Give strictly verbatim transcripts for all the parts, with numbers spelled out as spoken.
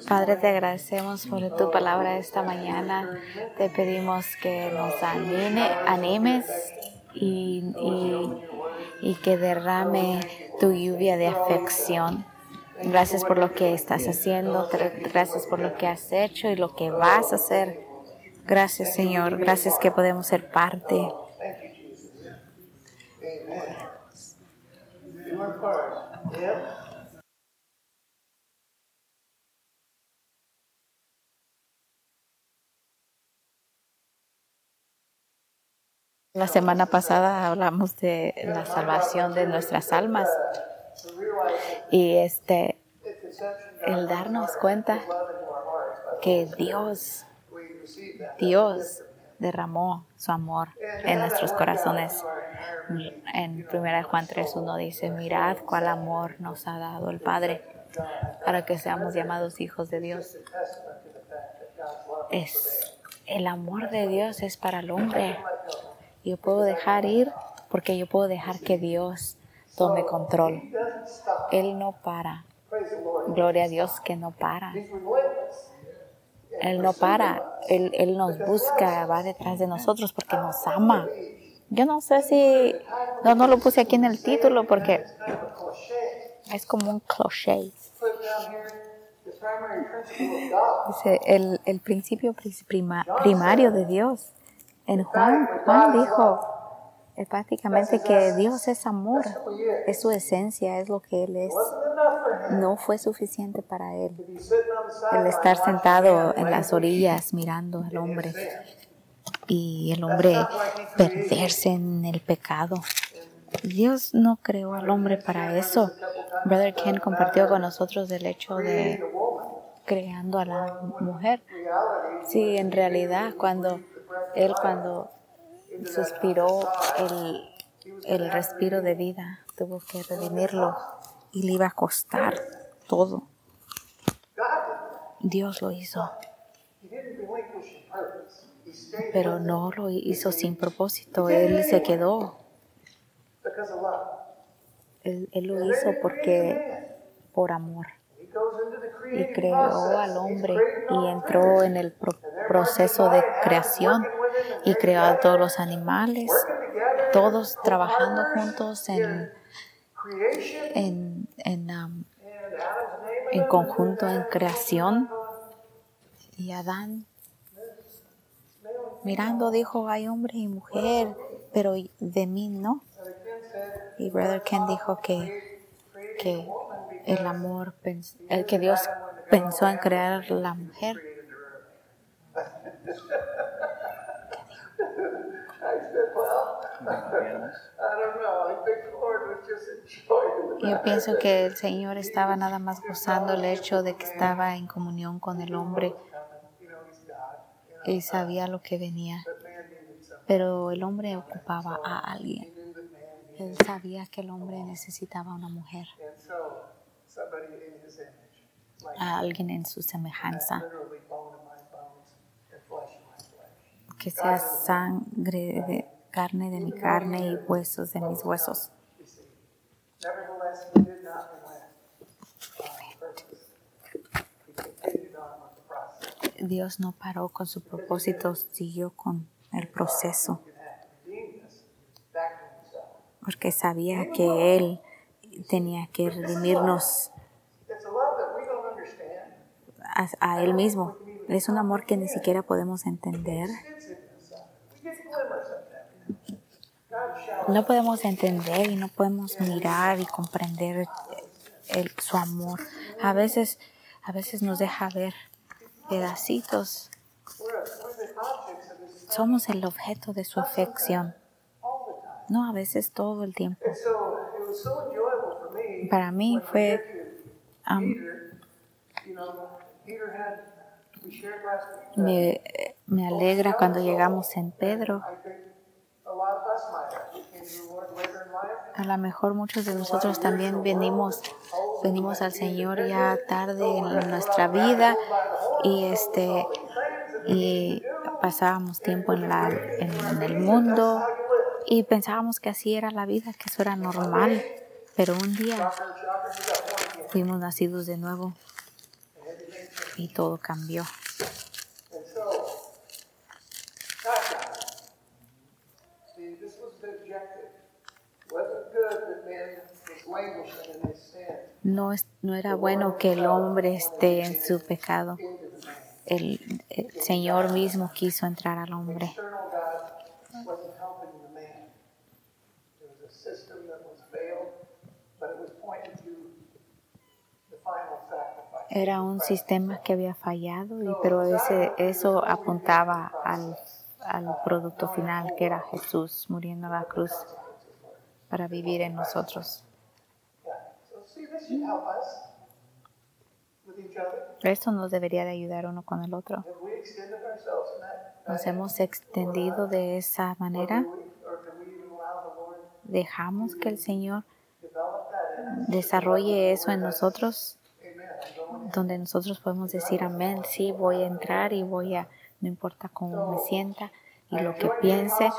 Padre, te agradecemos por tu palabra esta mañana. Te pedimos que nos anime, animes y, y, y que derrame tu lluvia de afección. Gracias por lo que estás haciendo, gracias por lo que has hecho y lo que vas a hacer. Gracias, Señor, gracias que podemos ser parte. La semana pasada hablamos de la salvación de nuestras almas y este el darnos cuenta que Dios Dios derramó su amor en nuestros corazones. En primera de Juan tres uno dice: mirad cuál amor nos ha dado el Padre para que seamos llamados hijos de Dios. Es el amor de Dios es para el hombre. Yo puedo dejar ir porque yo puedo dejar que Dios tome control. Él no para. Gloria a Dios que no para. Él no para. Él, Él nos busca, va detrás de nosotros porque nos ama. Yo no sé si... No, no lo puse aquí en el título porque es como un cliché. Dice, el, el principio prima, primario de Dios. En Juan, Juan dijo eh, prácticamente que Dios es amor, es su esencia, es lo que Él es. No fue suficiente para Él el estar sentado en las orillas mirando al hombre y el hombre perderse en el pecado. Dios no creó al hombre para eso. Brother Ken compartió con nosotros el hecho de creando a la mujer. Sí, en realidad cuando Él cuando suspiró el, el respiro de vida, tuvo que redimirlo y le iba a costar todo. Dios lo hizo, pero no lo hizo sin propósito. Él se quedó. Él, él lo hizo porque por amor. Y creó al hombre y entró en el pro- proceso de creación y creó a todos los animales, todos trabajando juntos en, en, en, um, en conjunto en creación. Y Adán mirando dijo: hay hombre y mujer, pero de mí no. Y Brother Ken dijo que, que el amor, el que Dios pensó en crear la mujer. Yo pienso que el Señor estaba nada más gozando el hecho de que estaba en comunión con el hombre y sabía lo que venía, pero el hombre ocupaba a alguien. Él sabía que el hombre necesitaba una mujer, a alguien en su semejanza, que sea sangre de carne de mi carne y huesos de mis huesos. Dios no paró con su propósito, siguió con el proceso, porque sabía que Él tenía que redimirnos a, a Él mismo. Es un amor que ni siquiera podemos entender. No podemos entender y no podemos mirar y comprender el, su amor. A veces, a veces nos deja ver pedacitos. Somos el objeto de su afección. No, a veces todo el tiempo. Para mí fue um, me, me alegra cuando llegamos en Pedro. A lo mejor muchos de nosotros también venimos venimos al Señor ya tarde en nuestra vida y este y pasábamos tiempo en la en, en el mundo y pensábamos que así era la vida, que eso era normal, pero un día fuimos nacidos de nuevo y todo cambió. No, es, no era bueno que el hombre esté en su pecado. El, el Señor mismo quiso entrar al hombre. Era un sistema que había fallado, y, pero ese, eso apuntaba al, al producto final, que era Jesús muriendo en la cruz para vivir en nosotros. Esto nos debería de ayudar uno con el otro. Nos hemos extendido de esa manera. Dejamos que el Señor desarrolle eso en nosotros, donde nosotros podemos decir amén, sí, voy a entrar y voy a, no importa cómo me sienta y lo que piense.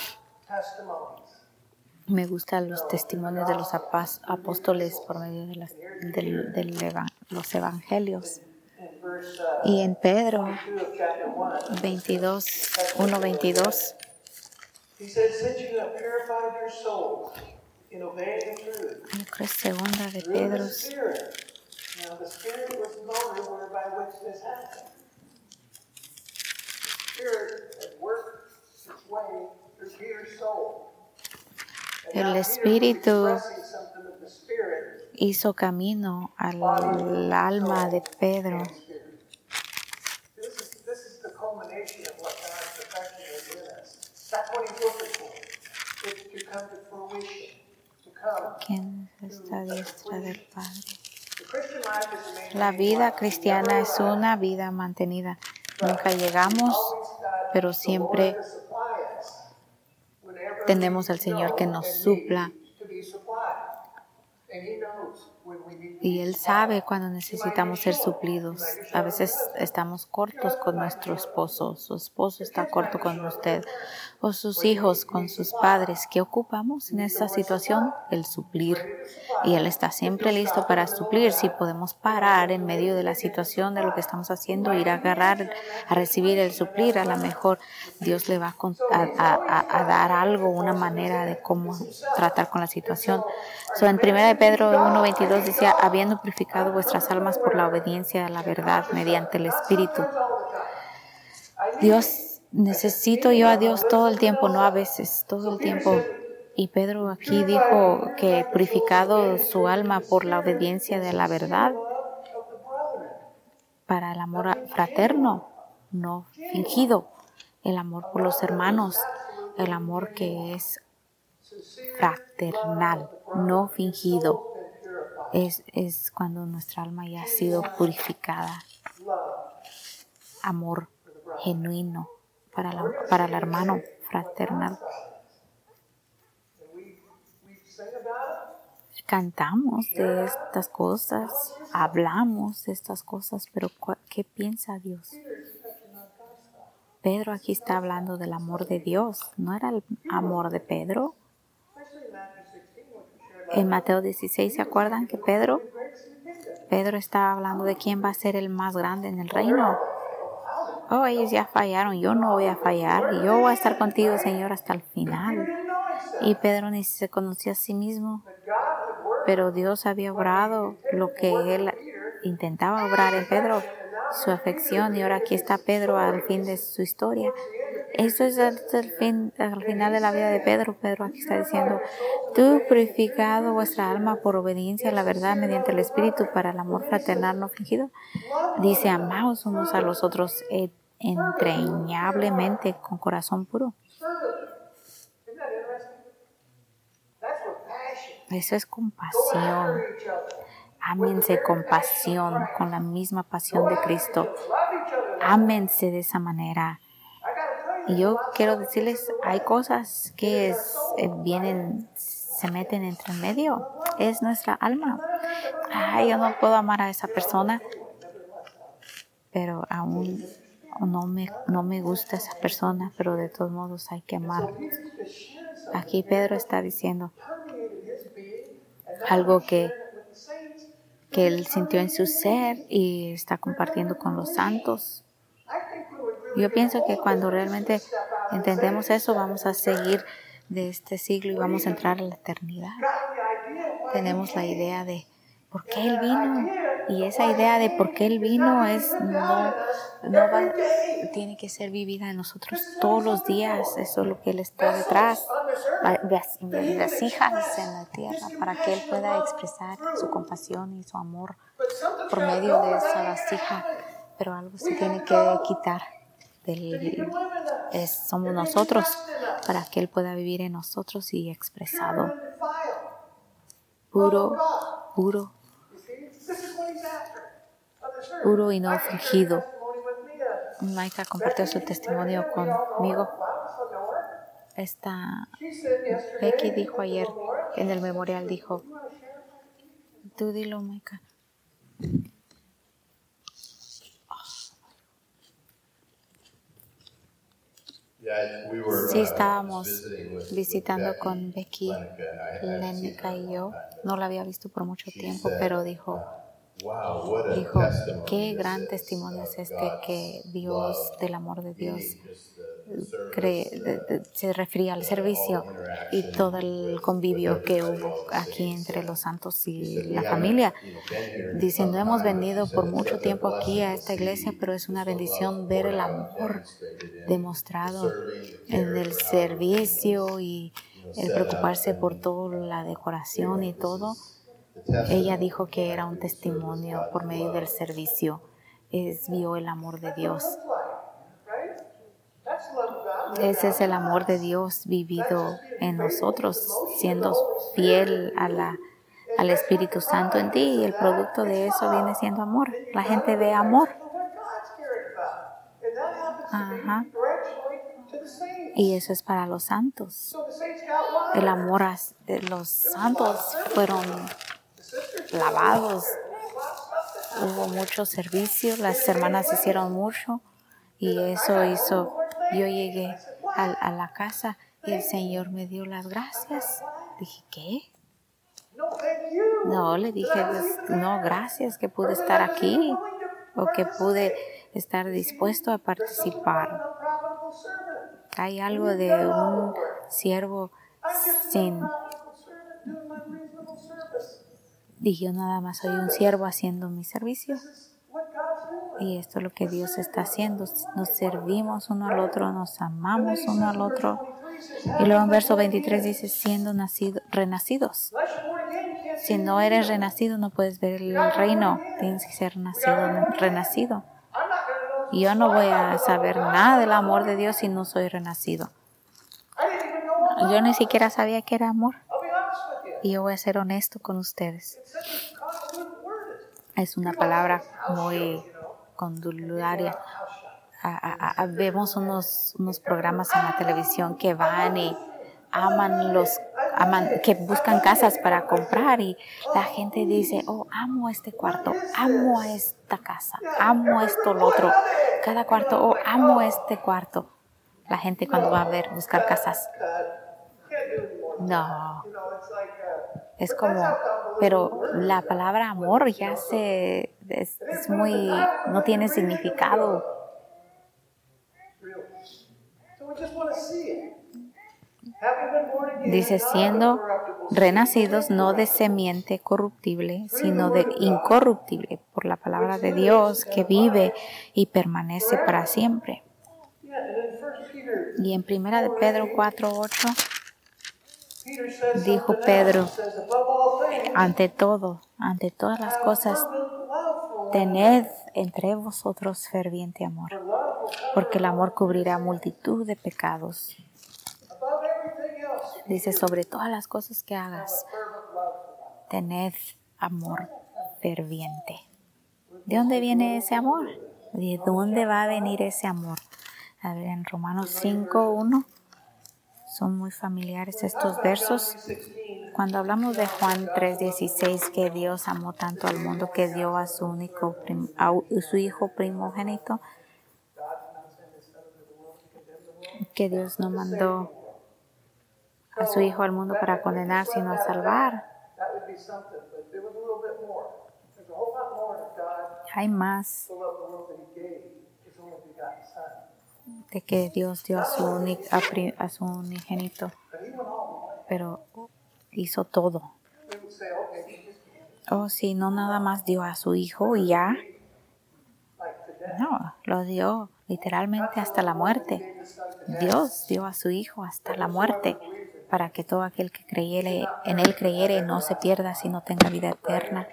Me gustan los testimonios de los apóstoles por medio de, las, de, de eva, los evangelios. Y en Pedro veintidós, uno veintidós, yo creo que es segunda de Pedro. El Espíritu hizo camino al alma de Pedro. ¿Quién está a diestra del Padre? La vida cristiana es una vida mantenida. Nunca llegamos, pero siempre tenemos al Señor que nos supla. Y Él sabe cuando necesitamos ser suplidos. A veces estamos cortos con nuestro esposo, su esposo está corto con usted, o sus hijos con sus padres. ¿Qué ocupamos en esta situación? El suplir. Y Él está siempre listo para suplir. Si podemos parar en medio de la situación de lo que estamos haciendo, ir a agarrar, a recibir el suplir, a lo mejor Dios le va a, a, a, a dar algo, una manera de cómo tratar con la situación. So, en primera de Pedro uno veintidós decía, habiendo purificado vuestras almas por la obediencia a la verdad mediante el Espíritu. Dios, necesito yo a Dios todo el tiempo, no a veces, todo el tiempo. Y Pedro aquí dijo que purificado su alma por la obediencia de la verdad para el amor fraterno, no fingido, el amor por los hermanos, el amor que es fraternal, no fingido. Es, es cuando nuestra alma ya ha sido purificada. Amor genuino para, la, para el hermano fraternal. Cantamos de estas cosas, hablamos de estas cosas, pero ¿qué piensa Dios? Pedro aquí está hablando del amor de Dios. ¿No era el amor de Pedro? En Mateo dieciséis, ¿se acuerdan que Pedro? Pedro estaba hablando de quién va a ser el más grande en el reino. Oh, ellos ya fallaron, yo no voy a fallar. Yo voy a estar contigo, Señor, hasta el final. Y Pedro ni se conocía a sí mismo. Pero Dios había obrado lo que él intentaba obrar en Pedro, su afección. Y ahora aquí está Pedro al fin de su historia. Esto es el, el fin, al final de la vida de Pedro. Pedro aquí está diciendo, tú purificado vuestra alma por obediencia a la verdad mediante el Espíritu para el amor fraternal no fingido. Dice, amaos unos a los otros entrañablemente con corazón puro. Eso es compasión. Ámense con pasión, con la misma pasión de Cristo. Ámense de esa manera. Y yo quiero decirles, hay cosas que es, eh, vienen, se meten entre medio. Es nuestra alma. Ay, yo no puedo amar a esa persona, pero aún no me, no me gusta esa persona, pero de todos modos hay que amar. Aquí Pedro está diciendo algo que, que Él sintió en su ser y está compartiendo con los santos. Yo pienso que cuando realmente entendemos eso, vamos a seguir de este siglo y vamos a entrar a la eternidad. Tenemos la idea de por qué Él vino, y esa idea de por qué Él vino es no, no va, tiene que ser vivida en nosotros todos los días. Eso es lo que Él está detrás, las hijas en la tierra, para que Él pueda expresar su compasión y su amor por medio de esa vasija. Pero algo se tiene que quitar. Del, es, somos nosotros, para que Él pueda vivir en nosotros y expresado puro, puro, puro y no fingido. Maika compartió su testimonio conmigo. Esta Becky dijo ayer en el memorial, dijo, tú dilo, Maika. Sí, estábamos visitando con Becky, Lenica y yo. No la había visto por mucho tiempo, pero dijo, dijo, qué gran testimonio es este, que Dios, del amor de Dios, cree, de, de, se refería al servicio y todo el convivio que hubo aquí entre los santos y la familia. Dice, no hemos venido por mucho tiempo aquí a esta iglesia, pero es una bendición ver el amor demostrado en el servicio y el preocuparse por toda la decoración y todo. Ella dijo que era un testimonio por medio del servicio. Es, vio el amor de Dios. Ese es el amor de Dios vivido en nosotros, siendo fiel a la, al Espíritu Santo en ti, y el producto de eso viene siendo amor. La gente ve amor. Ajá. Y eso es para los santos. El amor a los santos fueron lavados. Hubo mucho servicio, las hermanas hicieron mucho, y eso hizo. Yo llegué a, a la casa y el Señor me dio las gracias. Dije, ¿qué? No, le dije, no, gracias que pude estar aquí, o que pude estar dispuesto a participar. Hay algo de un siervo sin... Dije, yo nada más soy un siervo haciendo mi servicio. Y esto es lo que Dios está haciendo. Nos servimos uno al otro, nos amamos uno al otro. Y luego en verso veintitrés dice, siendo nacido, renacidos. Si no eres renacido, no puedes ver el reino. Tienes que ser nacido, renacido. Y yo no voy a saber nada del amor de Dios si no soy renacido. Yo ni siquiera sabía que era amor. Y yo voy a ser honesto con ustedes. Es una palabra muy condularia. A, a, a, vemos unos, unos programas en la televisión que van y aman los, aman, que buscan casas para comprar, y la gente dice, oh, amo este cuarto, amo esta casa, amo esto, lo otro, cada cuarto, oh, amo este cuarto. La gente cuando va a ver, buscar casas. No. Es como, pero la palabra amor ya se, es, es muy, no tiene significado. Dice, siendo renacidos no de semiente corruptible, sino de incorruptible, por la palabra de Dios que vive y permanece para siempre. Y en primera de Pedro cuatro ocho, dijo Pedro, ante todo, ante todas las cosas, tened entre vosotros ferviente amor, porque el amor cubrirá multitud de pecados. Dice, sobre todas las cosas que hagas, tened amor ferviente. ¿De dónde viene ese amor? ¿De dónde va a venir ese amor? A ver, en Romanos cinco uno, son muy familiares estos versos. Cuando hablamos de Juan tres dieciséis, que Dios amó tanto al mundo que dio a su único prim, a su hijo primogénito, que Dios no mandó a su hijo al mundo para condenar, sino a salvar. hay más de que Dios dio a su, uni, a, pri, a su unigénito, pero hizo todo. Oh, sí, no nada más dio a su hijo y ya. No, lo dio literalmente hasta la muerte. Dios dio a su hijo hasta la muerte para que todo aquel que creyere en él creyere no se pierda, sino tenga vida eterna.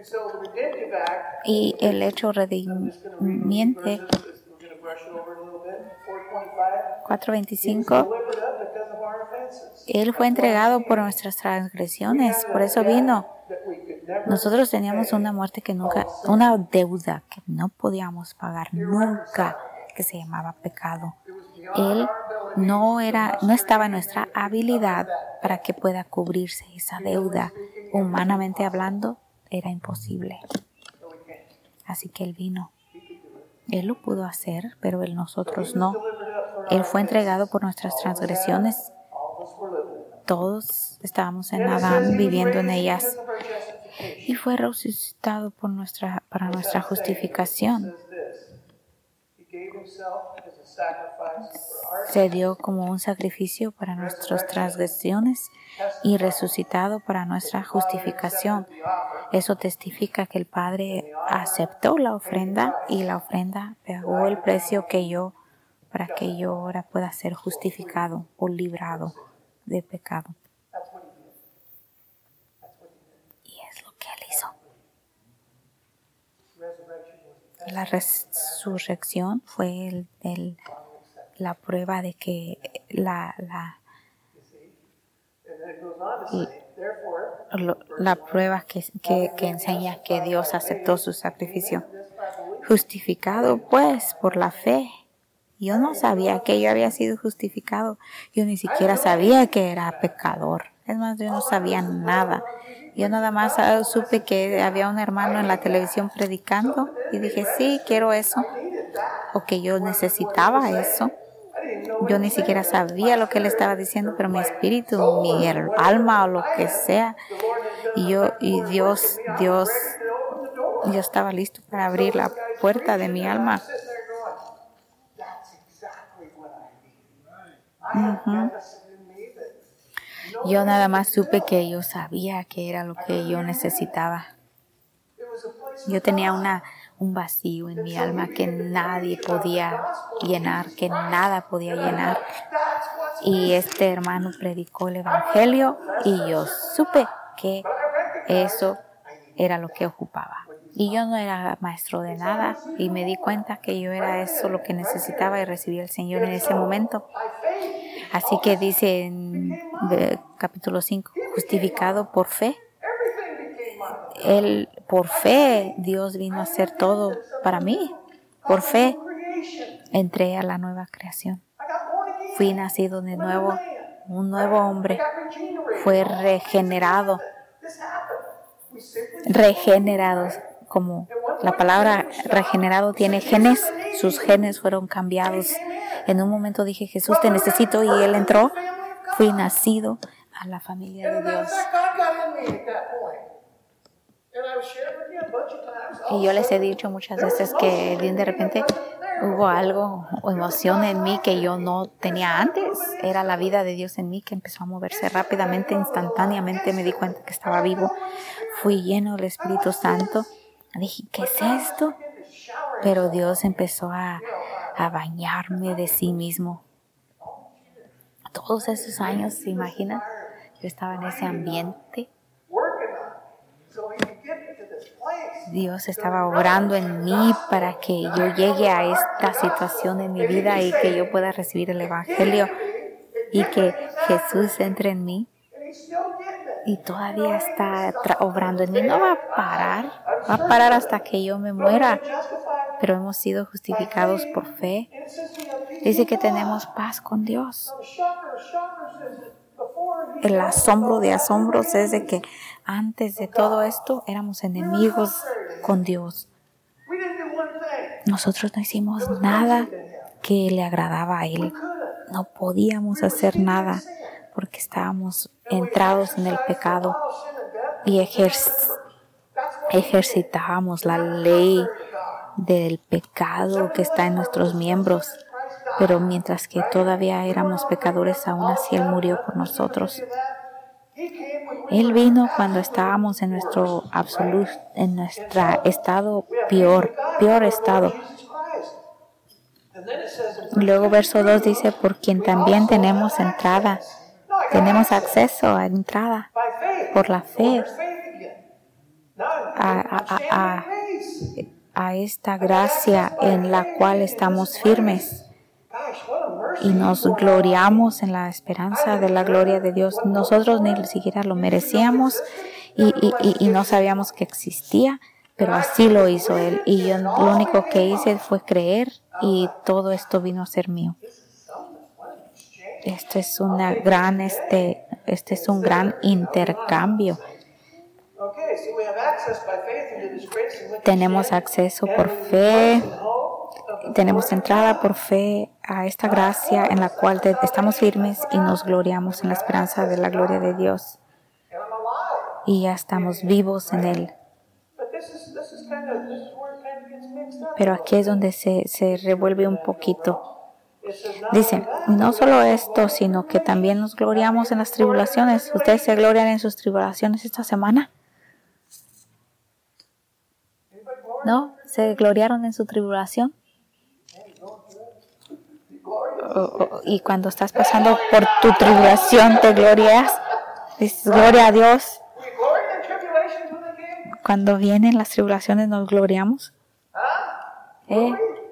Y el hecho redimiente cuatro veinticinco, Él fue entregado por nuestras transgresiones, por eso vino. Nosotros teníamos una muerte que nunca, una deuda que no podíamos pagar nunca, que se llamaba pecado. Él no era, no estaba en nuestra habilidad para que pueda cubrirse esa deuda. Humanamente hablando, era imposible. Así que Él vino. Él lo pudo hacer, pero Él nosotros no. Él fue entregado por nuestras transgresiones. Todos estábamos en Adán, viviendo en ellas. Y fue resucitado por nuestra, para nuestra justificación. Se dio como un sacrificio para nuestras transgresiones y resucitado para nuestra justificación. Eso testifica que el Padre aceptó la ofrenda y la ofrenda pagó el precio que yo, para que yo ahora pueda ser justificado o librado de pecado. Y es lo que Él hizo. La resurrección fue el, el, la prueba de que la, la, la, la prueba que, que, que enseña que Dios aceptó su sacrificio. Justificado pues por la fe. Yo no sabía que yo había sido justificado. Yo ni siquiera sabía que era pecador. Es más, yo no sabía nada. Yo nada más supe que había un hermano en la televisión predicando y dije, sí, quiero eso. O que yo necesitaba eso. Yo ni siquiera sabía lo que él estaba diciendo, pero mi espíritu, mi alma o lo que sea. Y yo, y Dios, Dios, yo estaba listo para abrir la puerta de mi alma. Uh-huh. Yo nada más supe que yo sabía que era lo que yo necesitaba. Yo tenía una, un vacío en mi alma que nadie podía llenar, que nada podía llenar. Y este hermano predicó el evangelio y yo supe que eso era lo que ocupaba. Y yo no era maestro de nada y me di cuenta que yo era eso lo que necesitaba y recibí al Señor en ese momento. Así que dice en capítulo cinco, justificado por fe. Él, por fe, Dios vino a hacer todo para mí. Por fe, entré a la nueva creación. Fui nacido de nuevo, un nuevo hombre. Fue regenerado. Regenerado, como la palabra regenerado tiene genes, sus genes fueron cambiados. En un momento dije, Jesús, te necesito, y Él entró. Fui nacido a la familia de Dios. Y yo les he dicho muchas veces que de repente hubo algo o emoción en mí que yo no tenía antes. Era la vida de Dios en mí que empezó a moverse rápidamente, instantáneamente. Me di cuenta que estaba vivo. Fui lleno del Espíritu Santo. Dije, ¿qué es esto? Pero Dios empezó a, a bañarme de sí mismo. Todos esos años, ¿se imaginan? Yo estaba en ese ambiente. Dios estaba obrando en mí para que yo llegue a esta situación en mi vida y que yo pueda recibir el Evangelio y que Jesús entre en mí. Y todavía está obrando en mí. No va a parar. Va a parar hasta que yo me muera. Pero hemos sido justificados por fe. Dice que tenemos paz con Dios. El asombro de asombros es de que antes de todo esto éramos enemigos con Dios. Nosotros no hicimos nada que le agradaba a Él. No podíamos hacer nada porque estábamos entrados en el pecado y ejerc- ejercitábamos la ley del pecado que está en nuestros miembros. Pero mientras que todavía éramos pecadores, aún así Él murió por nosotros. Él vino cuando estábamos en nuestro absoluto, en nuestro estado peor, peor estado. Luego verso dos dice, por quien también tenemos entrada, tenemos acceso a entrada por la fe a, a, a, a esta gracia en la cual estamos firmes. Y nos gloriamos en la esperanza de la gloria de Dios. Nosotros ni siquiera lo merecíamos y, y, y, y no sabíamos que existía, pero así lo hizo Él. Y yo lo único que hice fue creer y todo esto vino a ser mío. Este es una gran, este, este es un gran intercambio. Tenemos acceso por fe. Tenemos entrada por fe a esta gracia en la cual estamos firmes y nos gloriamos en la esperanza de la gloria de Dios. Y ya estamos vivos en Él. Pero aquí es donde se, se revuelve un poquito. Dice, no solo esto, sino que también nos gloriamos en las tribulaciones. ¿Ustedes se glorian en sus tribulaciones esta semana? ¿No? ¿Se gloriaron en su tribulación? O, o, y cuando estás pasando por tu tribulación, ¿te glorias? Dices, gloria a Dios. Cuando vienen las tribulaciones, ¿nos gloriamos? ¿Eh?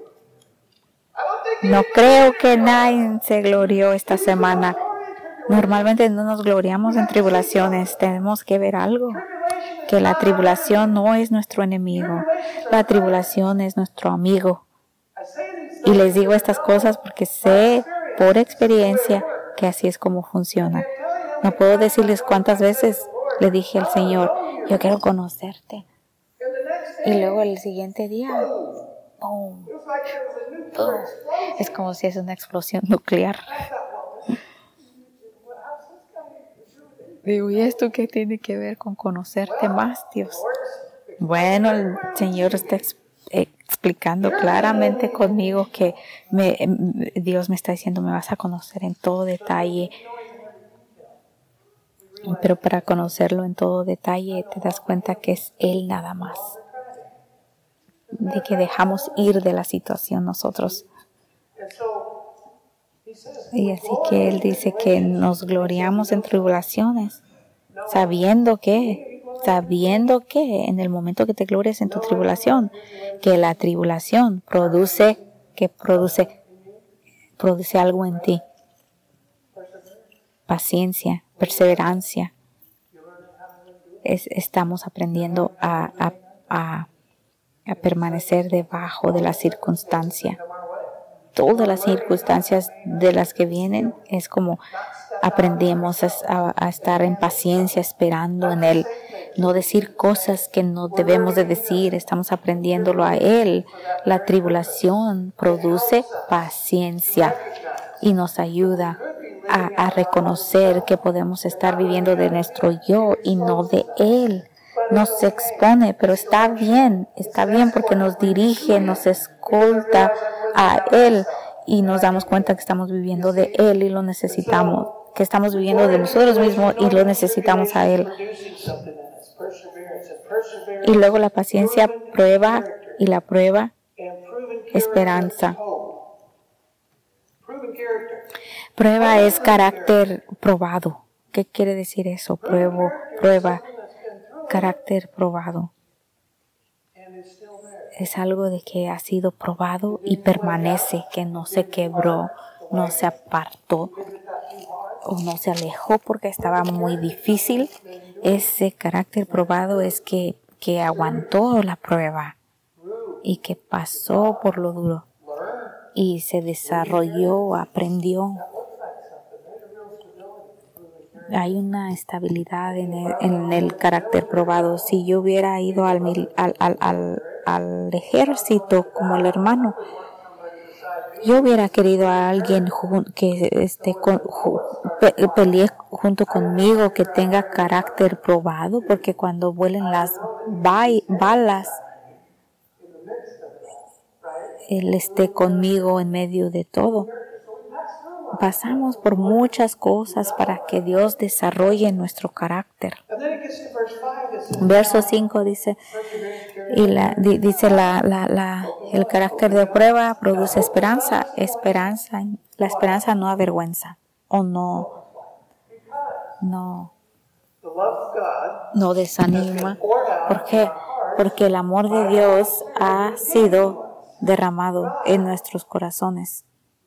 No creo que nadie se glorió esta semana. Normalmente no nos gloriamos en tribulaciones. Tenemos que ver algo. Que la tribulación no es nuestro enemigo. La tribulación es nuestro amigo. Y les digo estas cosas porque sé por experiencia que así es como funciona. No puedo decirles cuántas veces le dije al Señor, yo quiero conocerte. Y luego el siguiente día, ¡boom! ¡Boom! Es como si es una explosión nuclear. Digo, ¿y esto qué tiene que ver con conocerte más, Dios? Bueno, el Señor está explicando claramente conmigo que me, Dios me está diciendo, me vas a conocer en todo detalle. Pero para conocerlo en todo detalle te das cuenta que es Él nada más. De que dejamos ir de la situación nosotros. Y así que Él dice que nos gloriamos en tribulaciones, sabiendo que, sabiendo que en el momento que te glorias en tu tribulación, que la tribulación produce, que produce, produce algo en ti. Paciencia, perseverancia. Es, estamos aprendiendo a, a, a, a permanecer debajo de la circunstancia. Todas las circunstancias de las que vienen es como aprendemos a, a, a estar en paciencia, esperando en Él. No decir cosas que no debemos de decir, estamos aprendiéndolo a Él. La tribulación produce paciencia y nos ayuda a, a reconocer que podemos estar viviendo de nuestro yo y no de Él. Nos expone, pero está bien, está bien porque nos dirige, nos escolta a Él y nos damos cuenta que estamos viviendo de Él y lo necesitamos, que estamos viviendo de nosotros mismos y lo necesitamos a Él. Y luego la paciencia prueba y la prueba esperanza. Prueba es carácter probado. ¿Qué quiere decir eso? Pruebo, prueba, carácter probado. Es algo de que ha sido probado y permanece, que no se quebró, no se apartó o no se alejó porque estaba muy difícil. Ese carácter probado es que, que aguantó la prueba y que pasó por lo duro y se desarrolló, aprendió. Hay una estabilidad en el, en el carácter probado. Si yo hubiera ido al, al, al, al, al ejército como el hermano, yo hubiera querido a alguien que esté con, pe, pelee junto conmigo, que tenga carácter probado, porque cuando vuelen las ba- balas, Él esté conmigo en medio de todo. Pasamos por muchas cosas para que Dios desarrolle nuestro carácter. Verso cinco dice, y la, di, dice la, la, la, el carácter de prueba produce esperanza. Esperanza, la esperanza no avergüenza o no, no, no desanima. ¿Por qué? Porque el amor de Dios ha sido derramado en nuestros corazones.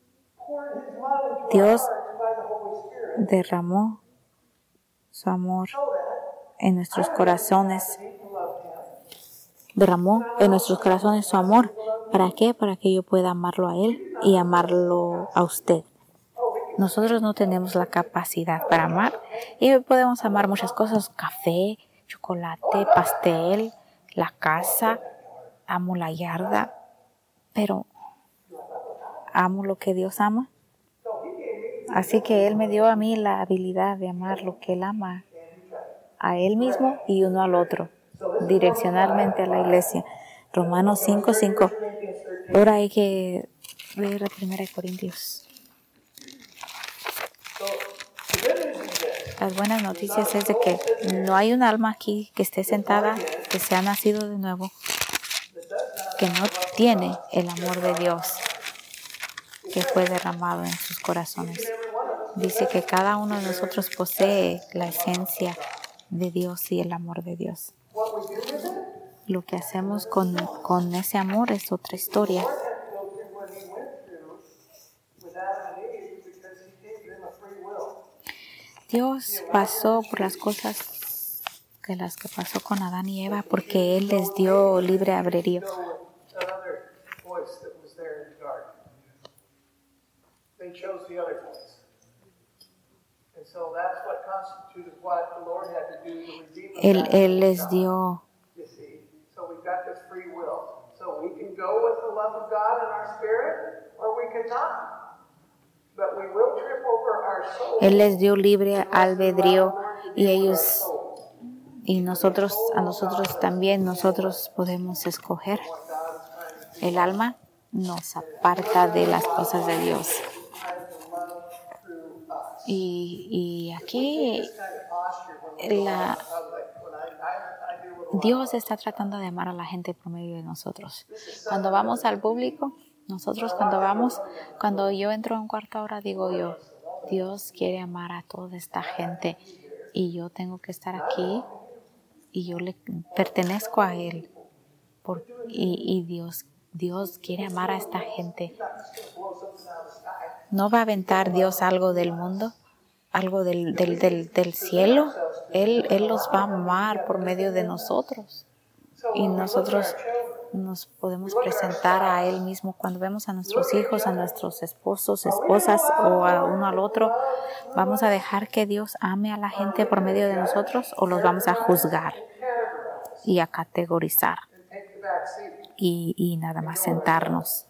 Dios derramó su amor en nuestros corazones. Derramó en nuestros corazones su amor. ¿Para qué? Para que yo pueda amarlo a Él y amarlo a usted. Nosotros no tenemos la capacidad para amar. Y podemos amar muchas cosas. Café, chocolate, pastel, la casa. Amo la yarda. Pero amo lo que Dios ama. Así que Él me dio a mí la habilidad de amar lo que Él ama, a Él mismo y uno al otro, direccionalmente a la iglesia. Romanos cinco, cinco. Ahora hay que leer la primera de Corintios. Las buenas noticias es de que no hay un alma aquí que esté sentada, que se ha nacido de nuevo, que no tiene el amor de Dios que fue derramado en sus corazones. Dice que cada uno de nosotros posee la esencia de Dios y el amor de Dios. Lo que hacemos con, con ese amor es otra historia. Dios pasó por las cosas que las que pasó con Adán y Eva porque Él les dio libre albedrío. They chose the other voice. And so that's what constituted what the Lord had to do to redeem us. Él, él les dio. You see, so we've got this free will. So we can go with the love of God in our spirit, or we cannot. But we will trip over our soul. Él les dio libre albedrío y ellos y nosotros a nosotros también nosotros podemos escoger. El alma nos aparta de las cosas de Dios. Y, y aquí la, Dios está tratando de amar a la gente por medio de nosotros. Cuando vamos al público, nosotros cuando vamos, cuando yo entro a un cuarto ahora, digo yo, Dios quiere amar a toda esta gente y yo tengo que estar aquí y yo le pertenezco a Él. Por, y, y Dios, Dios quiere amar a esta gente. ¿No va a aventar Dios algo del mundo? ¿Algo del, del, del, del cielo? Él, Él los va a amar por medio de nosotros. Y nosotros nos podemos presentar a Él mismo cuando vemos a nuestros hijos, a nuestros esposos, esposas o a uno al otro. ¿Vamos a dejar que Dios ame a la gente por medio de nosotros o los vamos a juzgar y a categorizar y, y nada más sentarnos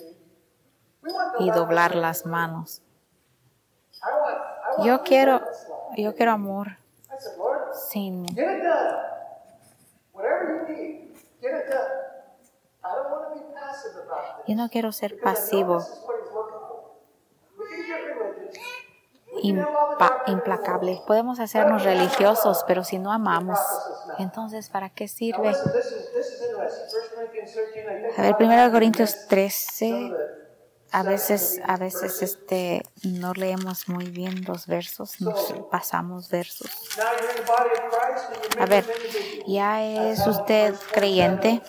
y doblar las manos? Yo quiero, yo quiero amor sin, yo no quiero ser pasivo, impa, implacable. Podemos hacernos religiosos, pero si no amamos, entonces ¿para qué sirve? A ver, primero Corintios trece. A veces, a veces este, no leemos muy bien los versos, nos pasamos versos. A ver, ¿ya es usted creyente?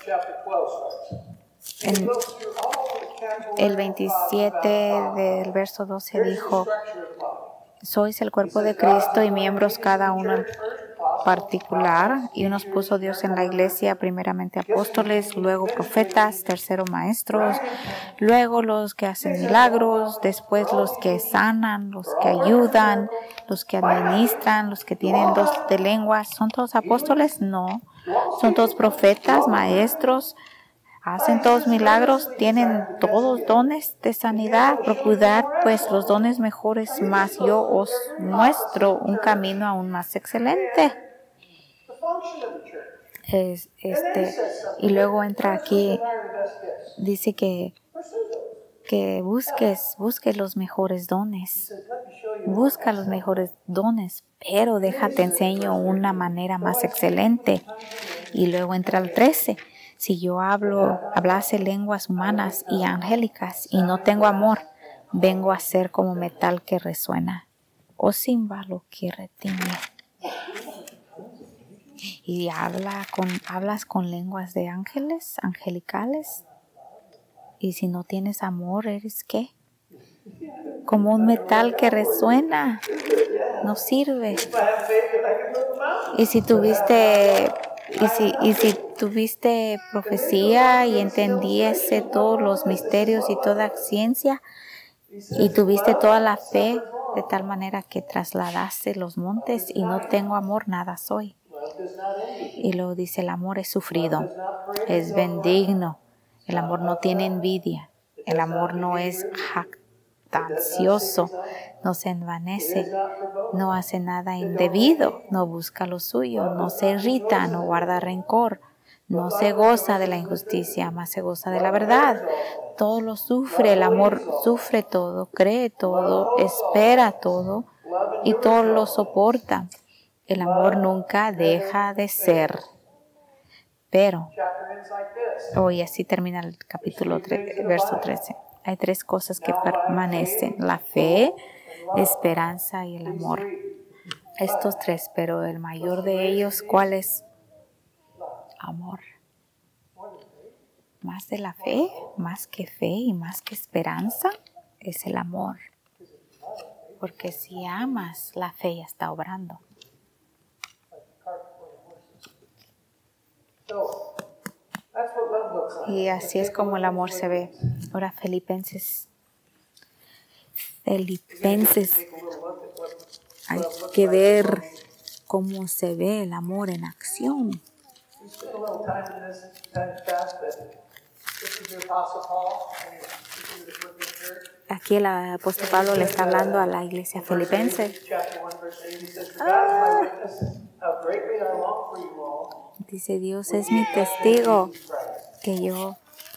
En el veintisiete del verso doce dijo, sois el cuerpo de Cristo y miembros cada uno en particular, y nos puso Dios en la iglesia, primeramente apóstoles, luego profetas, tercero maestros, luego los que hacen milagros, después los que sanan, los que ayudan, los que administran, los que tienen dos de lenguas. ¿Son todos apóstoles? No. ¿Son todos profetas, maestros? ¿Hacen todos milagros? ¿Tienen todos dones de sanidad? Procurad pues los dones mejores, mas yo os muestro un camino aún más excelente. Es, este, y luego entra aquí, dice que que busques, busques los mejores dones. Busca los mejores dones, pero déjate enseño una manera más excelente. Y luego entra el trece. Si yo hablo, hablase lenguas humanas y angélicas y no tengo amor, vengo a ser como metal que resuena o címbalo que retiñe. Y habla con, hablas con lenguas de ángeles, angelicales. Y si no tienes amor, ¿eres qué? Como un metal que resuena. No sirve. Y si tuviste, y si, y si tuviste profecía y entendiese todos los misterios y toda ciencia, y tuviste toda la fe de tal manera que trasladaste los montes y no tengo amor, nada soy. Y luego dice, el amor es sufrido, es benigno, el amor no tiene envidia, el amor no es jactancioso, no se envanece, no hace nada indebido, no busca lo suyo, no se irrita, no guarda rencor, no se goza de la injusticia, más se goza de la verdad. Todo lo sufre, el amor sufre todo, cree todo, espera todo y todo lo soporta. El amor nunca deja de ser. Pero, hoy así termina el capítulo tres, verso trece. Hay tres cosas que permanecen: la fe, la esperanza y el amor. Estos tres, pero el mayor de ellos, ¿cuál es? Amor. Más de la fe, más que fe y más que esperanza, es el amor. Porque si amas, la fe ya está obrando. Y así es como el amor se ve. Ahora Filipenses. Filipenses. Hay que ver cómo se ve el amor en acción. Aquí el apóstol Pablo le está hablando a la iglesia filipense. Ah. Dice, Dios es mi testigo que yo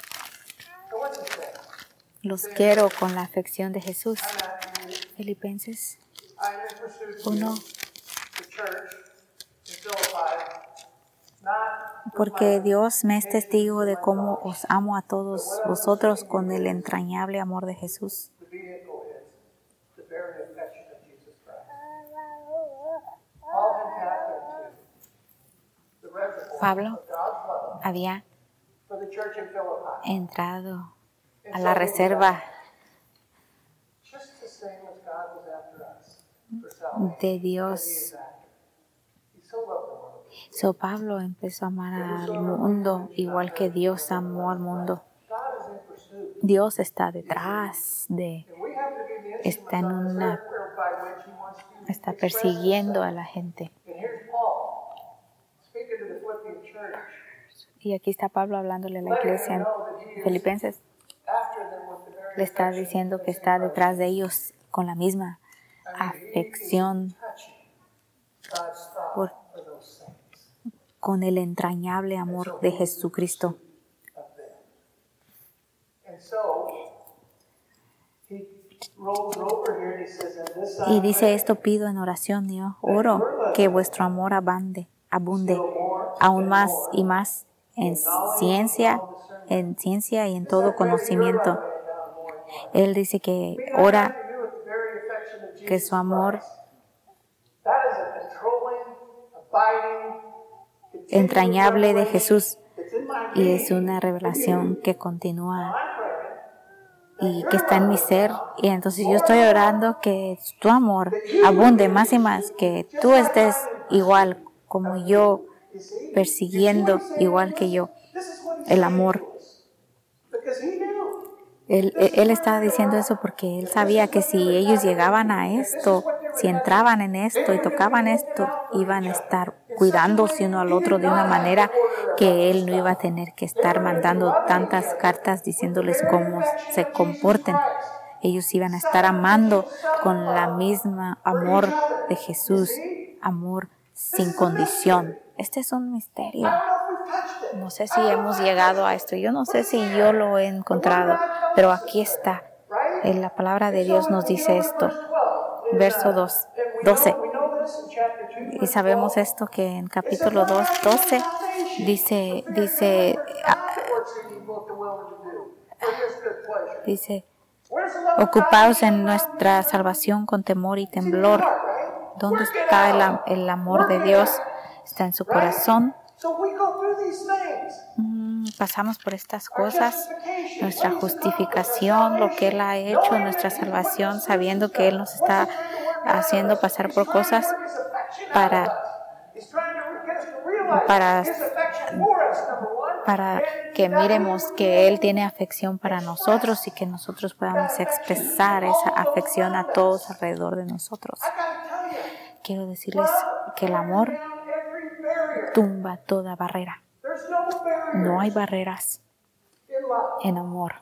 los quiero con la afección de Jesús. Filipenses uno. Porque Dios me es testigo de cómo os amo a todos vosotros con el entrañable amor de Jesús. Pablo había entrado a la reserva de Dios. So Pablo empezó a amar al mundo igual que Dios amó al mundo. Dios está detrás de, está en una, está persiguiendo a la gente. Y aquí está Pablo hablándole a la iglesia en Filipenses. Le está diciendo que está detrás de ellos con la misma afección por, con el entrañable amor de Jesucristo. Y dice esto, pido en oración, yo oro que vuestro amor abunde, abunde aún más y más en ciencia, en ciencia y en todo conocimiento. Él dice que ora que su amor entrañable de Jesús, y es una revelación que continúa y que está en mi ser, y entonces yo estoy orando que tu amor abunde más y más, que tú estés igual como yo, persiguiendo igual que yo el amor. Él, él estaba diciendo eso porque él sabía que si ellos llegaban a esto, si entraban en esto y tocaban esto, iban a estar cuidándose uno al otro de una manera que él no iba a tener que estar mandando tantas cartas diciéndoles cómo se comporten. Ellos iban a estar amando con la misma amor de Jesús, amor sin condición. Este es un misterio. No sé si hemos llegado a esto. Yo no sé si yo lo he encontrado, pero aquí está. En la palabra de Dios nos dice esto. Verso dos, doce. Y sabemos esto que en capítulo dos, doce dice, dice, dice, ocupaos en nuestra salvación con temor y temblor. ¿Dónde está el, el amor de Dios? Está en su corazón. Mm, pasamos por estas cosas, nuestra justificación, lo que Él ha hecho, nuestra salvación, sabiendo que Él nos está haciendo pasar por cosas para, para, para que miremos que Él tiene afección para nosotros y que nosotros podamos expresar esa afección a todos alrededor de nosotros. Quiero decirles que el amor tumba toda barrera. No hay barreras en amor.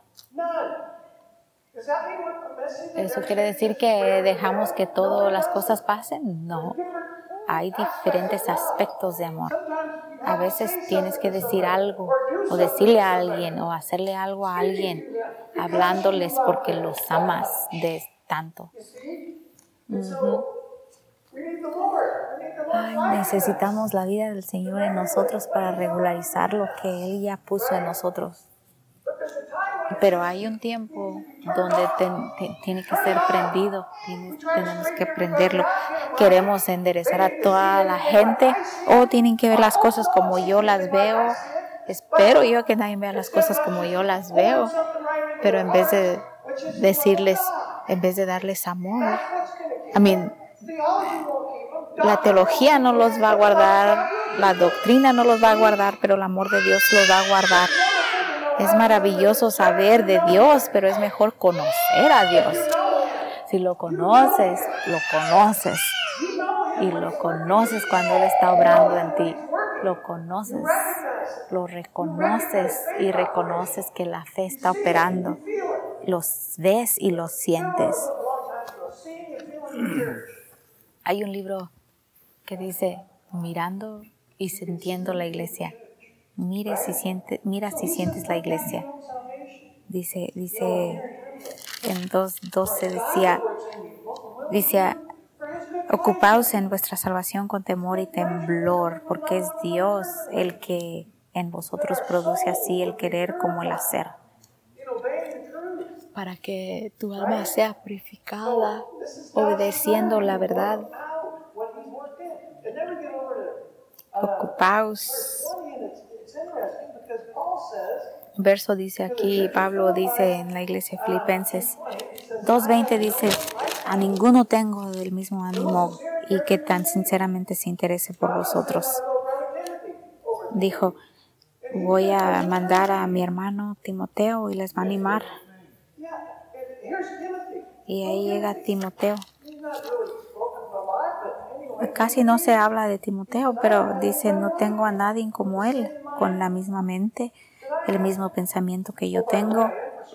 ¿Eso quiere decir que dejamos que todas las cosas pasen? No. Hay diferentes aspectos de amor. A veces tienes que decir algo o decirle a alguien o hacerle algo a alguien hablándoles porque los amas de tanto. Uh-huh. Ay, necesitamos la vida del Señor en nosotros para regularizar lo que Él ya puso en nosotros. Pero hay un tiempo donde te, te, tiene que ser prendido, tiene, tenemos que prenderlo. Queremos enderezar a toda la gente o tienen que ver las cosas como yo las veo. Espero yo que nadie vea las cosas como yo las veo, pero en vez de decirles, en vez de darles amor, I mean, la teología no los va a guardar, la doctrina no los va a guardar, pero el amor de Dios los va a guardar. Es maravilloso saber de Dios, pero es mejor conocer a Dios. Si lo conoces, lo conoces. Y lo conoces cuando Él está obrando en ti. Lo conoces, lo reconoces y reconoces que la fe está operando. Los ves y los sientes. Hay un libro que dice, mirando y sintiendo la iglesia. Mire si siente, mira si sientes la iglesia. Dice, dice en dos doce decía, dice, ocupaos en vuestra salvación con temor y temblor, porque es Dios el que en vosotros produce así el querer como el hacer. Para que tu alma sea purificada, obedeciendo la verdad. Ocupaos. Verso dice aquí, Pablo dice en la iglesia Filipenses dos veinte dice, a ninguno tengo del mismo ánimo y que tan sinceramente se interese por vosotros. Dijo, voy a mandar a mi hermano Timoteo y les va a animar. Y ahí llega Timoteo. Casi no se habla de Timoteo, pero dice, no tengo a nadie como él, con la misma mente, el mismo pensamiento que yo tengo.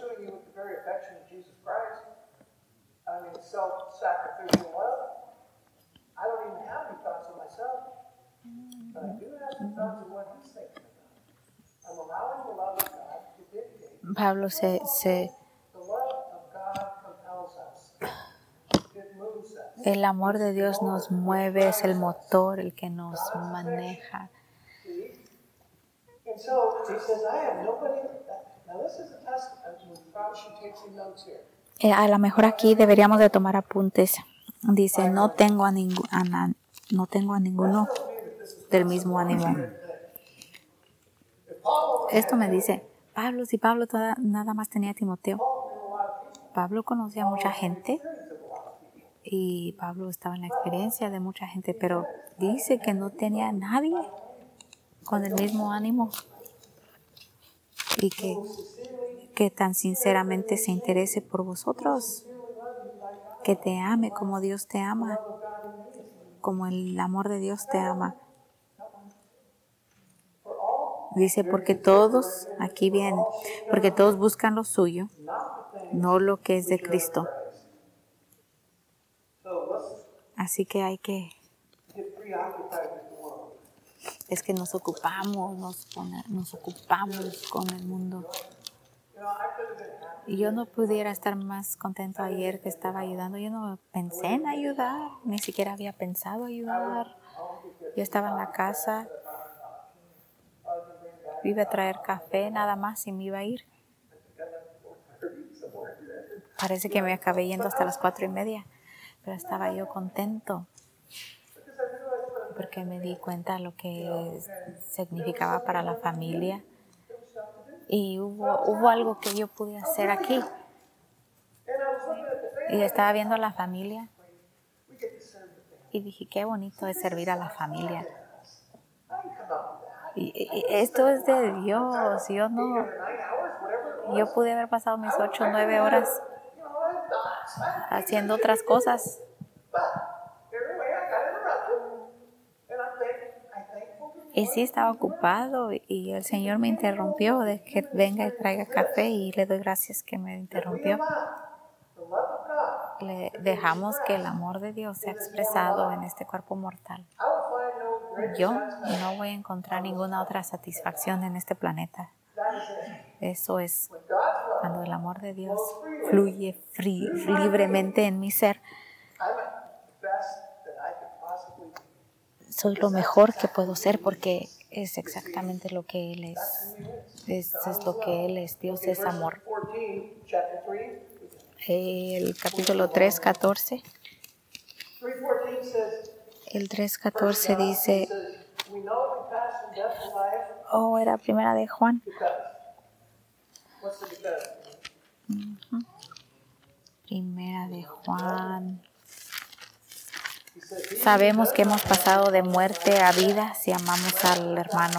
Pablo se, se el amor de Dios nos mueve, es el motor el que nos maneja. Eh, a lo mejor aquí deberíamos de tomar apuntes. Dice, no tengo a, ningú, a na, no tengo a ninguno del mismo ánimo. Esto me dice, Pablo, si Pablo toda, nada más tenía a Timoteo. Pablo conocía a mucha gente y Pablo estaba en la experiencia de mucha gente, pero dice que no tenía a nadie con el mismo ánimo y que, que tan sinceramente se interese por vosotros, que te ame como Dios te ama, como el amor de Dios te ama. Dice, porque todos, aquí viene, porque todos buscan lo suyo, no lo que es de Cristo. Así que hay que es que nos ocupamos, nos, pone, nos ocupamos con el mundo. Y yo no pudiera estar más contento ayer que estaba ayudando. Yo no pensé en ayudar, ni siquiera había pensado ayudar. Yo estaba en la casa, iba a traer café nada más y me iba a ir. Parece que me acabé yendo hasta las cuatro y media, pero estaba yo contento porque me di cuenta lo que significaba para la familia. Y hubo, hubo algo que yo pude hacer aquí. Y estaba viendo a la familia. Y dije, qué bonito es servir a la familia. Y, y esto es de Dios. Yo no... Yo pude haber pasado mis ocho o nueve horas haciendo otras cosas. Y sí estaba ocupado y el Señor me interrumpió de que venga y traiga café y le doy gracias que me interrumpió. Le dejamos que el amor de Dios sea expresado en este cuerpo mortal. Yo no voy a encontrar ninguna otra satisfacción en este planeta. Eso es cuando el amor de Dios fluye free, libremente en mi ser. Soy lo mejor que puedo ser porque es exactamente lo que Él es. Eso es lo que Él es. Dios es amor. El capítulo tres, catorce. El tres, catorce dice, oh, era primera de Juan. Uh-huh. Primera de Juan. Sabemos que hemos pasado de muerte a vida si amamos al hermano.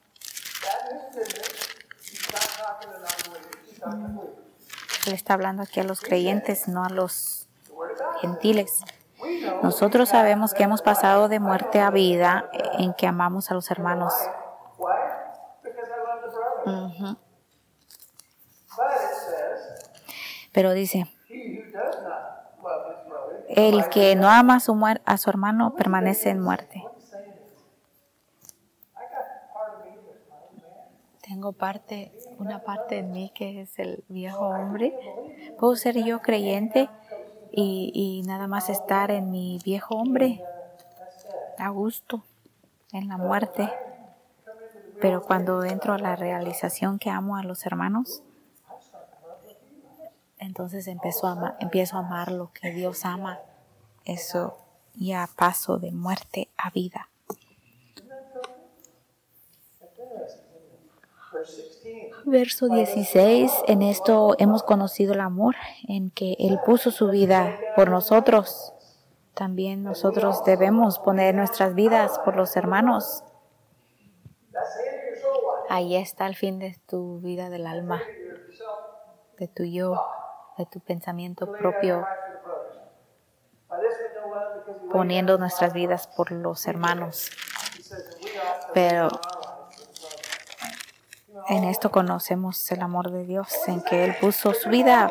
Él está hablando aquí a los creyentes, no a los gentiles. Nosotros sabemos que hemos pasado de muerte a vida en que amamos a los hermanos. Uh-huh. Pero dice, el que no ama a su, muer- a su hermano permanece en muerte. Tengo parte, una parte en mí que es el viejo hombre. Puedo ser yo creyente y, y nada más estar en mi viejo hombre a gusto, en la muerte. Pero cuando entro a la realización que amo a los hermanos, entonces empiezo a, ama, empiezo a amar lo que Dios ama. Eso ya paso de muerte a vida. Verso dieciséis, en esto hemos conocido el amor, en que Él puso su vida por nosotros. También nosotros debemos poner nuestras vidas por los hermanos. Ahí está el fin de tu vida del alma, de tu yo, de tu pensamiento propio, poniendo nuestras vidas por los hermanos. Pero en esto conocemos el amor de Dios, en que Él puso su vida.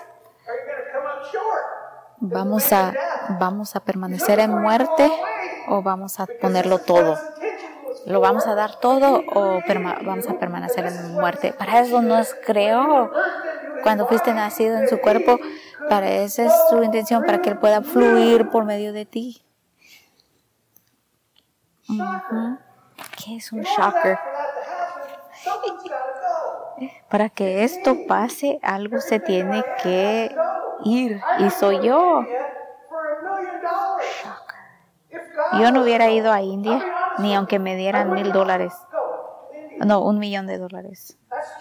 ¿Vamos a, vamos a permanecer en muerte o vamos a ponerlo todo? ¿Lo vamos a dar todo o perma- vamos a permanecer en muerte? Para eso nos creó cuando fuiste nacido en su cuerpo. Para esa es su intención, para que Él pueda fluir por medio de ti. Uh-huh. ¿Qué es un shocker? Para que esto pase, algo se tiene que ir. Y soy yo. Yo no hubiera ido a India, ni aunque me dieran mil dólares. No, un millón de dólares.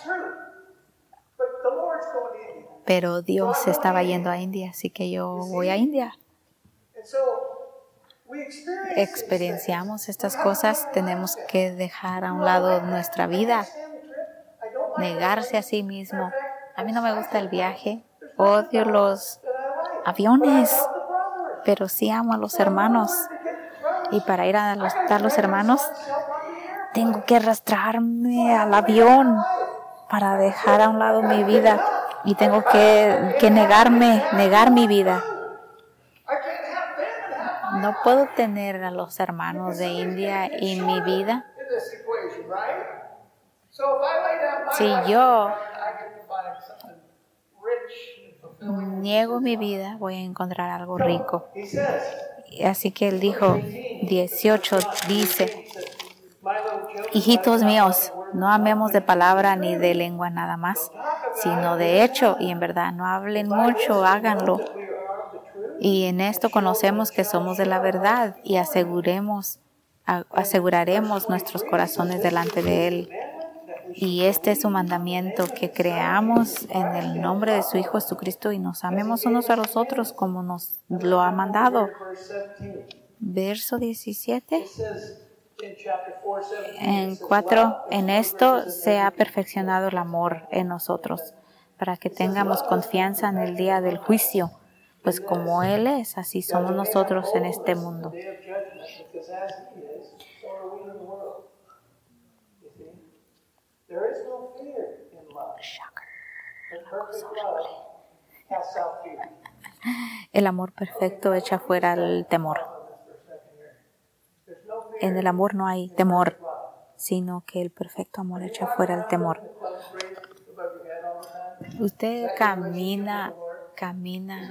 Pero Dios estaba yendo a India, así que yo voy a India. Experienciamos estas cosas, tenemos que dejar a un lado nuestra vida, negarse a sí mismo. A mí no me gusta el viaje, odio los aviones, pero sí amo a los hermanos. Y para ir a los, a los hermanos, tengo que arrastrarme al avión para dejar a un lado mi vida. Y tengo que, que negarme, negar mi vida. No puedo tener a los hermanos de India en mi vida. Si yo niego mi vida, voy a encontrar algo rico. Así que él dijo, dieciocho, dice, hijitos míos, no amemos de palabra ni de lengua nada más, sino de hecho y en verdad. No hablen mucho, háganlo. Y en esto conocemos que somos de la verdad y aseguremos, aseguraremos nuestros corazones delante de Él. Y este es su mandamiento, que creamos en el nombre de su Hijo Jesucristo y nos amemos unos a los otros como nos lo ha mandado. Verso diecisiete. En cuatro, en esto se ha perfeccionado el amor en nosotros, para que tengamos confianza en el día del juicio, pues como Él es, así somos nosotros en este mundo. El amor perfecto echa fuera el temor. En el amor no hay temor, sino que el perfecto amor echa fuera el temor. Usted camina, camina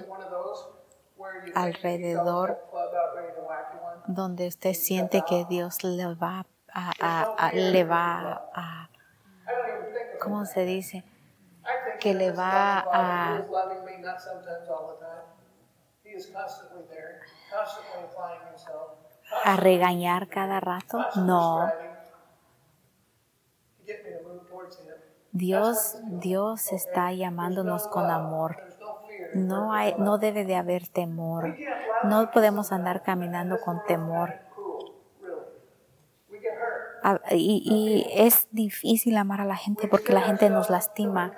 alrededor donde usted siente que Dios le va a, a, a le va a, ¿cómo se dice? Que le va a a regañar cada rato. No. Dios, Dios está llamándonos con amor. No hay, no debe de haber temor. No podemos andar caminando con temor. Y, y es difícil amar a la gente porque la gente nos lastima.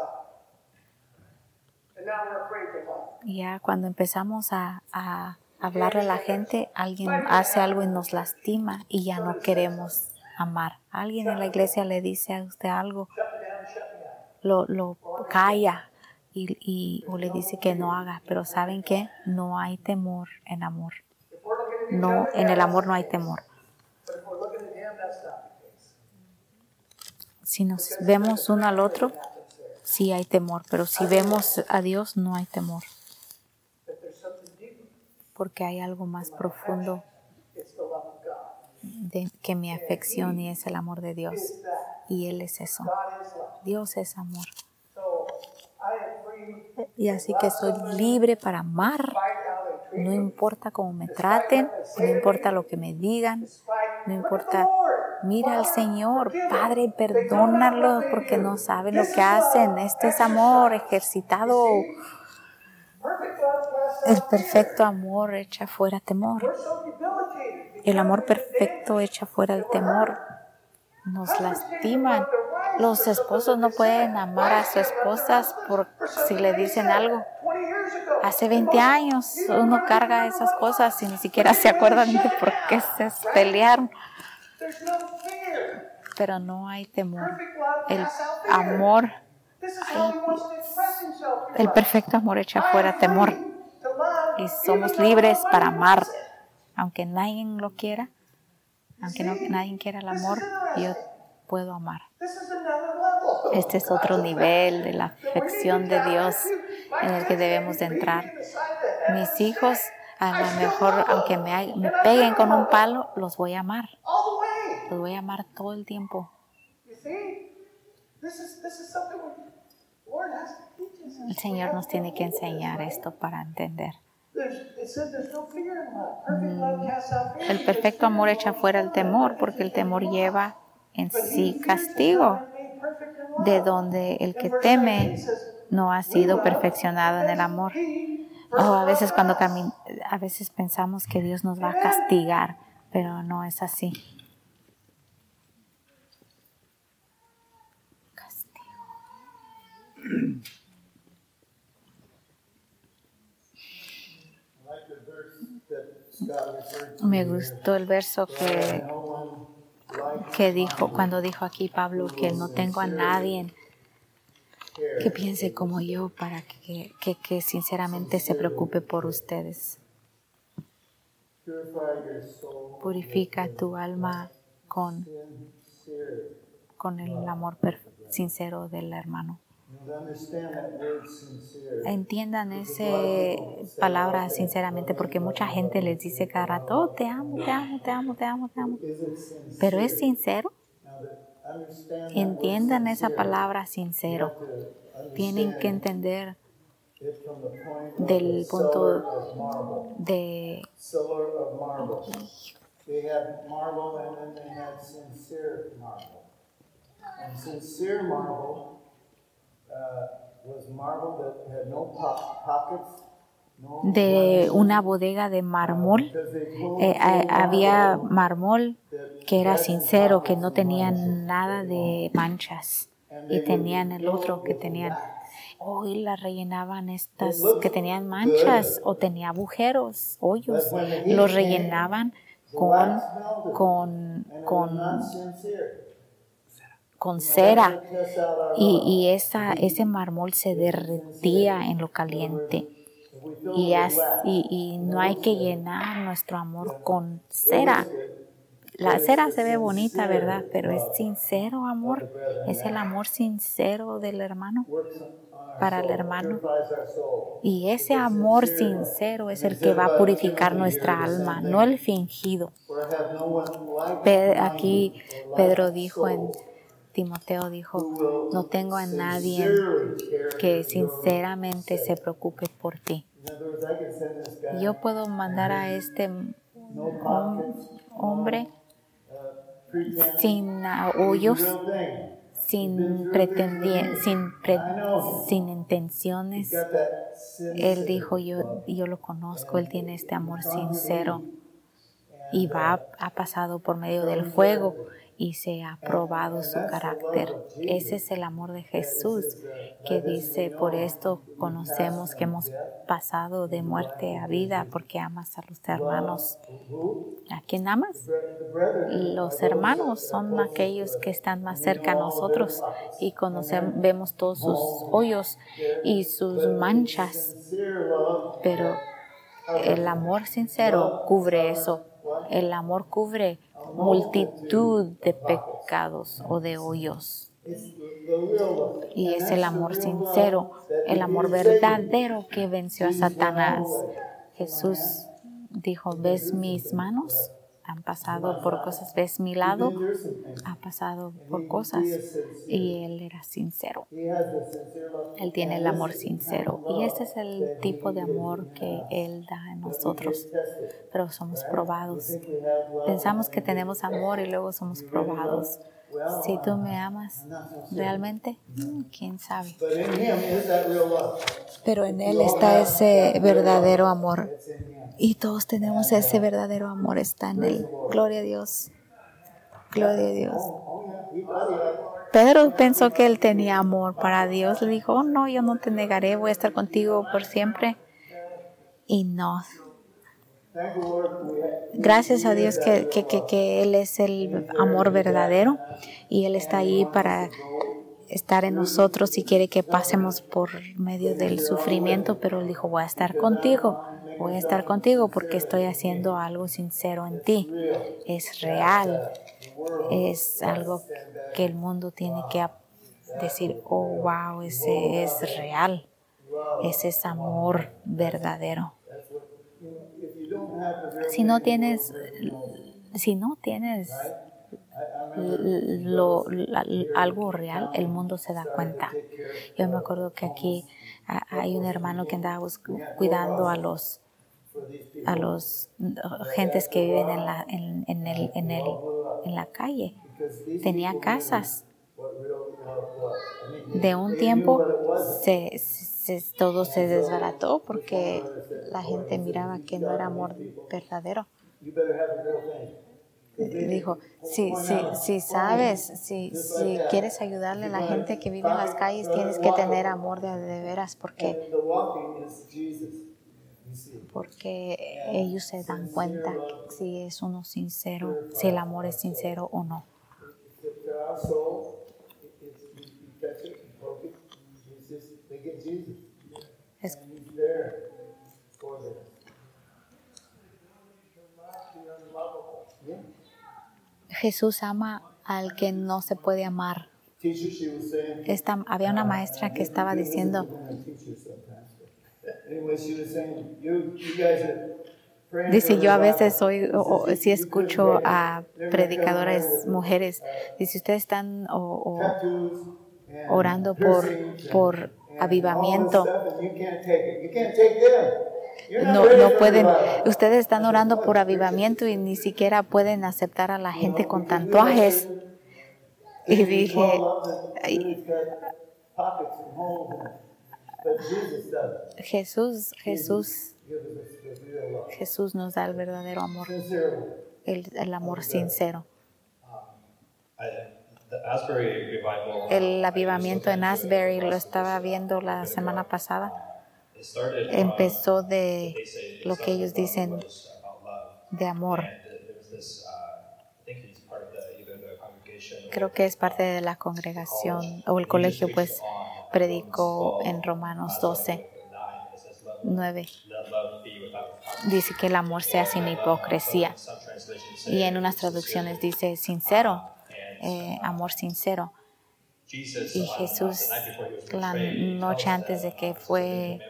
Ya cuando empezamos a, a hablarle a la gente, alguien hace algo y nos lastima y ya no queremos amar. Alguien en la iglesia le dice a usted algo, lo, lo calla y, y, o le dice que no haga, pero ¿saben qué? No hay temor en amor. No, en el amor no hay temor. Si nos vemos uno al otro, sí hay temor, pero si vemos a Dios, no hay temor. Porque hay algo más profundo de, que mi afección y es el amor de Dios. Y Él es eso. Dios es amor. Y así que soy libre para amar. No importa cómo me traten, no importa lo que me digan, no importa. Mira al Señor, Padre, perdónalo porque no saben lo que hacen. Este es amor ejercitado. El perfecto amor echa fuera temor. El amor perfecto echa fuera el temor. Nos lastiman. Los esposos no pueden amar a sus esposas por si le dicen algo. Hace veinte años uno carga esas cosas y ni siquiera se acuerdan de por qué se pelearon. Pero no hay temor. El amor, el, el perfecto amor echa fuera temor. Y somos libres para amar. Aunque nadie lo quiera, aunque no, nadie quiera el amor, yo puedo amar. Este es otro nivel de la afección de Dios en el que debemos de entrar. Mis hijos, a lo mejor, aunque me, me peguen con un palo, los voy a amar. Los voy a amar todo el tiempo. El Señor nos tiene que enseñar esto para entender. El perfecto amor echa fuera el temor, porque el temor lleva en sí castigo, de donde el que teme no ha sido perfeccionado en el amor. O a veces cuando camin- a veces pensamos que Dios nos va a castigar, pero no es así. Castigo. Me gustó el verso que, que dijo, cuando dijo aquí Pablo que no tengo a nadie que piense como yo para que, que, que sinceramente se preocupe por ustedes. Purifica tu alma con, con el amor sincero del hermano. Entiendan esa palabra sinceramente, porque mucha gente les dice cada rato, oh, te amo, te amo, te amo, te amo, te amo. Pero ¿es sincero? Entiendan esa palabra sincero. Tienen que entender del punto de They had marble and then they had sincere marble. And sincere marble uh, was marble that had no po- pockets. No de una bodega de mármol. Eh, había mármol que era sincero, que no tenía nada de manchas. Y tenían el otro que tenían, oh, y la rellenaban estas que tenían manchas o tenía agujeros, hoyos. Los rellenaban con, con, con, con cera. Y, y esa, ese mármol se derretía en lo caliente. Y, as, y, y no hay que llenar nuestro amor con cera. La cera se ve bonita, ¿verdad? Pero es sincero amor. Es el amor sincero del hermano para el hermano. Y ese amor sincero es el que va a purificar nuestra alma, no el fingido. Aquí Pedro dijo en Timoteo, dijo, no tengo a nadie que sinceramente se preocupe por ti. Yo puedo mandar a este hombre sin hoyos, sin pretendier, sin, pre, sin intenciones. Él dijo, yo, yo lo conozco, él tiene este amor sincero y va, ha pasado por medio del fuego y se ha probado su carácter. Ese es el amor de Jesús, que dice, por esto conocemos que hemos pasado de muerte a vida, porque amas a los hermanos. ¿A quién amas? Los hermanos son aquellos que están más cerca a nosotros y conocemos, vemos todos sus hoyos y sus manchas, pero el amor sincero cubre eso. El amor cubre multitud de pecados o de hoyos. Y es el amor sincero, el amor verdadero que venció a Satanás. Jesús dijo, ¿ves mis manos? Han pasado por cosas, ¿ves mi lado? Ha pasado por cosas. Y Él era sincero. Él tiene el amor sincero. Y este es el tipo de amor que Él da en nosotros. Pero somos probados. Pensamos que tenemos amor y luego somos probados. Si tú me amas realmente, quién sabe. Pero en Él está ese verdadero amor. Y todos tenemos ese verdadero amor, está en Él. Gloria a Dios. Gloria a Dios. Pedro pensó que él tenía amor para Dios. Le dijo, oh, no, yo no te negaré, voy a estar contigo por siempre. Y no. Gracias a Dios que, que, que, que Él es el amor verdadero y Él está ahí para estar en nosotros y quiere que pasemos por medio del sufrimiento, pero Él dijo, voy a estar contigo, voy a estar contigo porque estoy haciendo algo sincero en ti. Es real, es algo que el mundo tiene que decir, oh, wow, ese es real, ese es amor verdadero. Si no tienes, si no tienes lo, la, algo real, el mundo se da cuenta. Yo me acuerdo que aquí hay un hermano que andaba cuidando a los a los gentes que viven en la en, en el en el en la calle. Tenía casas. De un tiempo se, se todo se desbarató porque la gente miraba que no era amor verdadero. Dijo, si, si, si sabes, si, si quieres ayudarle a la gente que vive en las calles, tienes que tener amor de, de veras, porque, porque ellos se dan cuenta si es uno sincero, si el amor es sincero o no. Es, Jesús ama al que no se puede amar. Teacher, she was saying, Esta, había una maestra que estaba diciendo, anyway, she was saying, you, you guys are praying dice, for yo a revival. veces soy, o, o, She said, si you- you escucho couldn't pray. a They're gonna predicadoras come here mujeres, with, dice, ustedes están o, o uh, tattoos and orando por, piercings and- por and all this avivamiento. stuff, and you can't take it. You can't take them. You're not No, ready no for pueden, revival. ustedes están I said, orando "What? por Preach it." avivamiento y ni siquiera pueden aceptar a la You gente know, con because we tatuajes. have certain Y things we dije, call love that ay, really got pockets and holes in it. But Jesus doesn't. Jesús, Jesús, Gives us the real love. Jesús nos da el verdadero amor, Sincere love. el, el amor sincero. I- the Asbury revival, El uh, avivamiento I en was looking into it Asbury lo last estaba week, viendo la so, semana pasada. it started, um, Empezó de they say it lo que started ellos from dicen was about love. de amor. And th- there was this, uh, I think he's part of the, either the congregation or Creo que es parte de la congregación o el colegio, pues predicó en Romanos doce, nueve. Dice que el amor sea sin hipocresía. Y en unas traducciones dice sincero, eh, amor sincero. Y Jesús, la noche antes de que fue,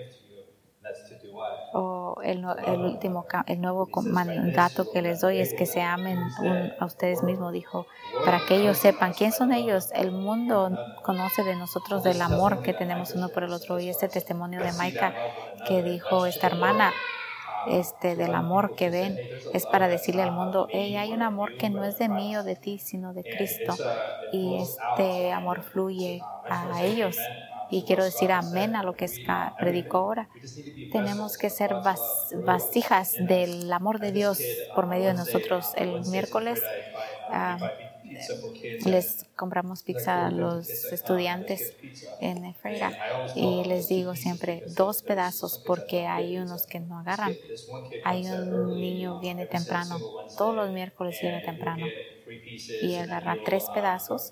o el, no- el último, ca- el nuevo com- mandato que les doy es que se amen un- a ustedes mismos, dijo, para que ellos sepan quién son ellos. El mundo conoce de nosotros del amor que tenemos uno por el otro. Y este testimonio de Maika que dijo esta hermana, este del amor que ven, es para decirle al mundo, hey, hay un amor que no es de mí o de ti, sino de Cristo. Y este amor fluye a ellos. Y quiero decir amén a lo que Ska predicó ahora. Tenemos que ser vas- vasijas del amor de Dios por medio de nosotros. El miércoles ah, les compramos pizza a los estudiantes en Freira y les digo siempre dos pedazos porque hay unos que no agarran. Hay un niño viene temprano, todos los miércoles viene temprano y agarra tres pedazos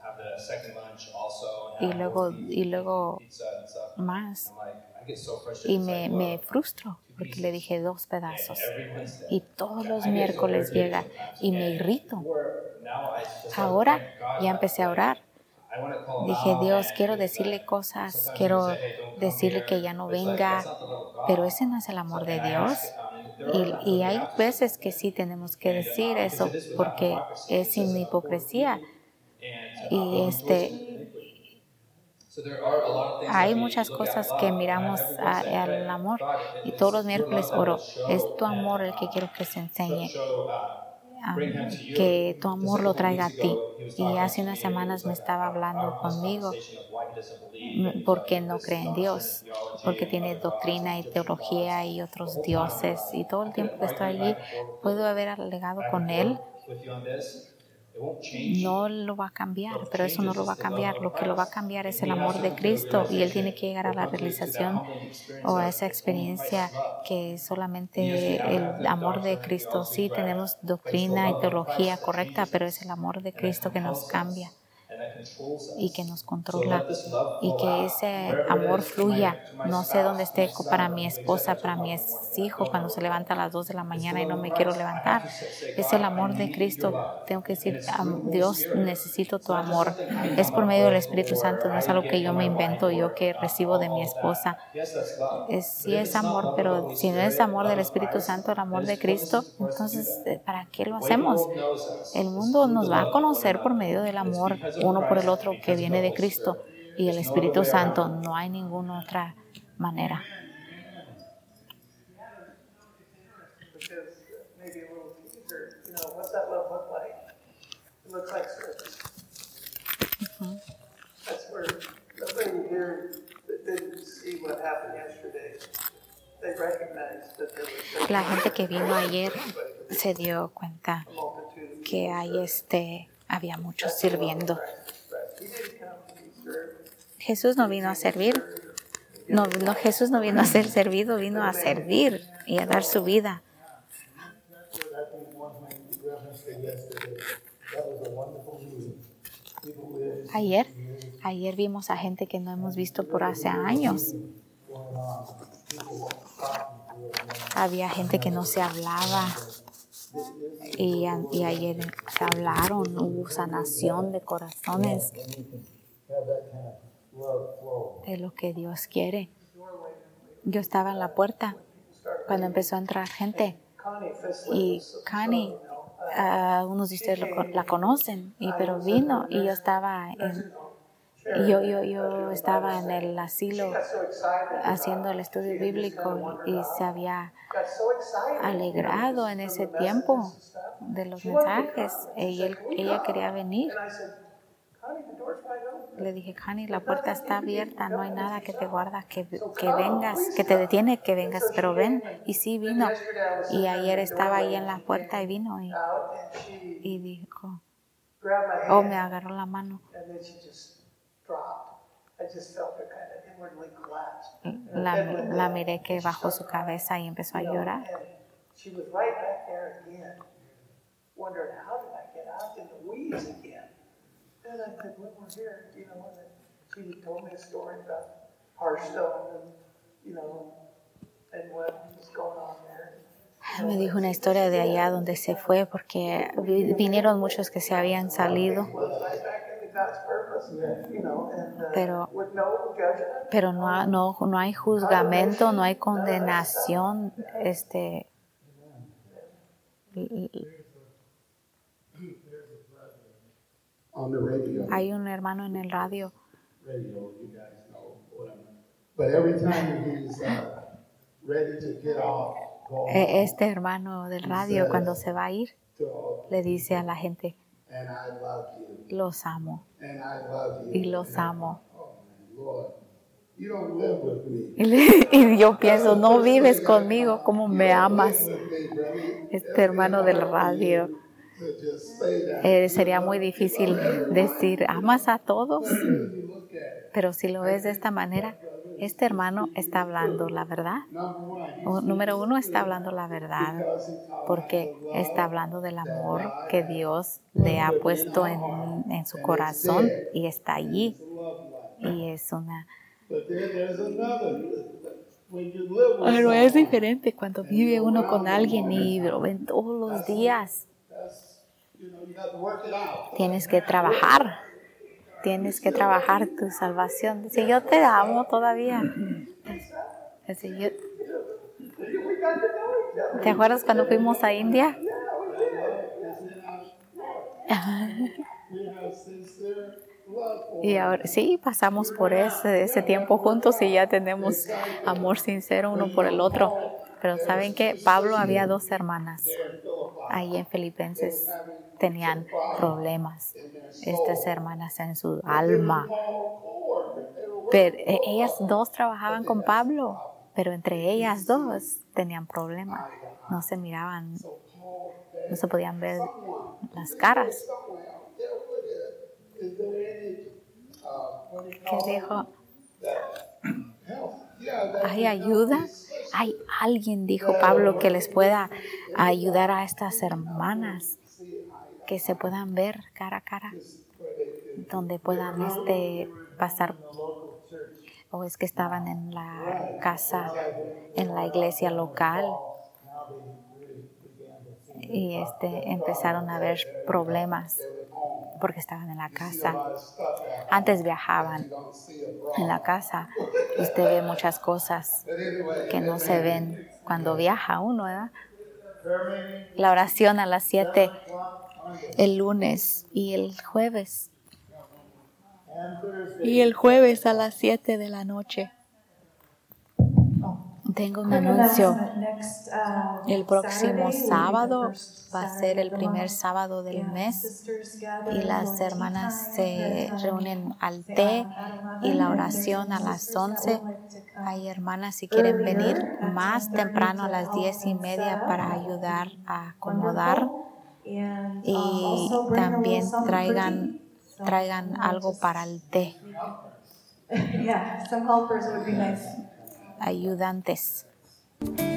y luego y luego más y me, me frustro porque le dije dos pedazos y todos los miércoles llega y me irrito. Ahora ya empecé a orar. Dije, Dios, quiero decirle cosas, quiero decirle que ya no venga, pero ese no es el amor de Dios. Y, y hay veces que sí tenemos que decir eso porque es sin hipocresía. Y este hay muchas cosas que miramos a- al amor y todos los miércoles oro, es tu amor el que quiero que se enseñe, ah, que tu amor lo traiga a ti. Y hace unas semanas me estaba hablando conmigo mm, porque no cree en Dios, porque tiene doctrina y teología y otros dioses y todo el tiempo que estoy allí puedo haber alegado con él. No lo va a cambiar, pero eso no lo va a cambiar. Lo que lo va a cambiar es el amor de Cristo y él tiene que llegar a la realización o a esa experiencia que solamente el amor de Cristo. Sí, tenemos doctrina y teología correcta, pero es el amor de Cristo que nos cambia y que nos controla y que ese amor fluya. No sé dónde esté para mi esposa, para mi hijo cuando se levanta a las dos de la mañana y no me quiero levantar. Es el amor de Cristo. Tengo que decir, Dios, necesito tu amor. Es por medio del Espíritu Santo, no es algo que yo me invento, yo que recibo de mi esposa. Es, sí es amor, pero si no es amor del Espíritu Santo, el amor de Cristo, entonces, ¿para qué lo hacemos? El mundo nos va a conocer por medio del amor uno por el otro que viene de Cristo y el Espíritu Santo. No hay ninguna otra manera. Because maybe a little teaser, you know, what's that love look like? It looks like service. Ujú. That's where nobody here that didn't see what happened yesterday, they recognized that there was La gente que vino ayer se dio cuenta a multitude of que hay este, había muchos sirviendo. He didn't come to be served. Jesús no vino a servir. No, no, Jesús no vino a ser servido, vino a servir y a dar su vida. I think one thing you referenced it yesterday, that was a wonderful meeting. People with Ayer, ayer vimos a gente que no hemos visto por hace años. going on, people talking to one another. Había gente que no se hablaba. Y, y ayer se hablaron, hubo sanación de corazones. Es lo que Dios quiere. Yo estaba en la puerta cuando empezó a entrar gente. Y Connie, uh, unos de ustedes lo, la conocen, y, pero vino y yo estaba en, yo, yo, yo estaba en el asilo haciendo el estudio bíblico y, y se había alegrado en ese tiempo de los mensajes. Y él, ella quería venir. Le dije, Connie, la puerta está abierta, no hay nada que te guarda, que, que vengas, que te detiene que vengas, pero ven. Y sí vino. Y ayer estaba ahí en la puerta y vino y, y dijo, oh, me agarró la mano. La, la miré que bajó su cabeza y empezó a llorar. And I said, when we're here, you know, and she told me a story about Hearthstone and, you know, and what was going on there. Me dijo una historia de allá donde se fue porque vinieron muchos que se habían salido. Pero, pero no, no, no hay juzgamento, no hay condenación. Este, hay un hermano en el radio. Este hermano del radio, cuando se va a ir, le dice a la gente, los amo y los amo. Y, le, y yo pienso, no vives conmigo como me amas. Este hermano del radio. Eh, sería muy difícil decir, amas a todos, pero si lo ves de esta manera, este hermano está hablando la verdad. O, número uno, está hablando la verdad, porque está hablando del amor que Dios le ha puesto en, en su corazón y está allí. Y es una... Pero es diferente cuando vive uno con alguien y lo ven todos los días. Tienes que trabajar, tienes que trabajar tu salvación. Dice, yo te amo todavía. Dice, yo... ¿Te acuerdas cuando fuimos a India? Y ahora sí, pasamos por ese, ese tiempo juntos y ya tenemos amor sincero uno por el otro. Pero ¿saben qué? Pablo había dos hermanas ahí en Filipenses. Tenían problemas, estas hermanas en su alma. Pero ellas dos trabajaban con Pablo, pero entre ellas dos tenían problemas. No se miraban, no se podían ver las caras. ¿Qué dijo? ¿Hay ayuda? ¿Hay alguien, dijo Pablo, que les pueda ayudar a estas hermanas? Que se puedan ver cara a cara, donde puedan este, pasar, o es que estaban en la casa, en la iglesia local, y este, empezaron a haber problemas porque estaban en la casa. Antes viajaban en la casa, usted ve muchas cosas que no se ven cuando viaja uno, ¿verdad? La oración a las siete el lunes y el jueves. Y el jueves a las siete de la noche. Tengo un anuncio. El próximo sábado va a ser el primer sábado del mes y las hermanas se reúnen al té y la oración a las once. Hay hermanas si quieren venir más temprano a las diez y media para ayudar a acomodar. Y también traigan, traigan algo para el té. Ayudantes.